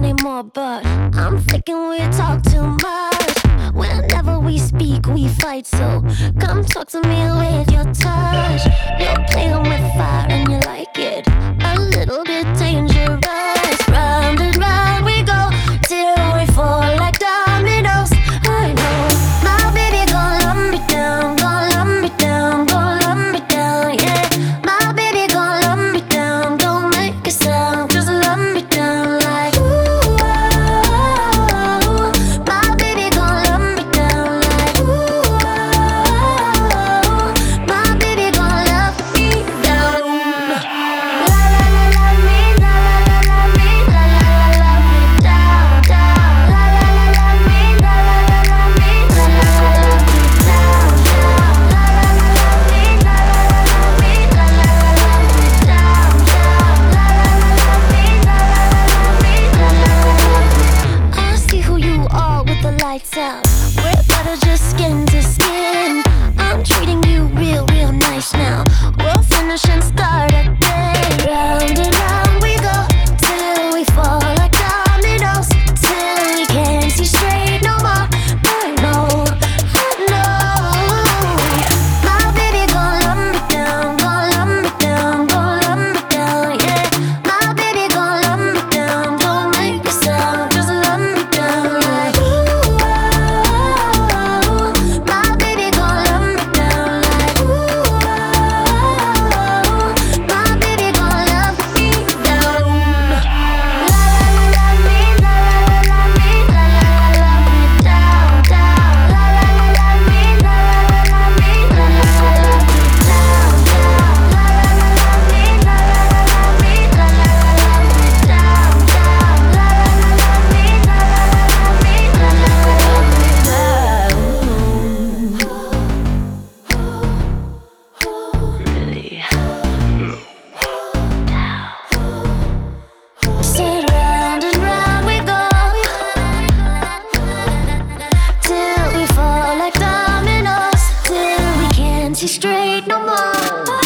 anymore, but I'm thinking we talk too much. Whenever we speak, we fight, so come talk to me with your touch. You're playing with fire and you like it, a little bit dangerous. Round and round we go till we fall like dominoes. I know my baby gon' love me down, gon' love me down, gon' love me down, yeah. My baby gon' love me down, don't make a sound, just love me down like ooh, oh. My baby gon' love me down like ooh, oh. My baby gon' love me down. La la la la me, la la la la me, la la la la me down, down. La la la la me, la la la la me, la la la la me down, down. La la la la me, la la la la me, la la la la me down, down. La la la la me, la la la la me, la la la la me. I see who you are with the lights out. We're better just skin to skin. I'm treating you real, real nice now. We'll finish and start again. Round and round we go till we fall like dominoes, till we can't see straight no more. I know, I know. My baby gon' love me down, gon' love me down, gon' love me down, yeah. My baby gon' love me down, don't make a sound, just love me down like ooh, oh. My baby gon' love me down like ooh, oh. My baby gon' love me down. La la la me, la la la me, la la la me down, down. La la la me, la la la me, la la la me down, down. La la la me, la la la me, la la la me down, down. La la la me, la la la me, la la la me down. Really? Sit round and round we go till we fall like dominoes, till we can't see straight no more.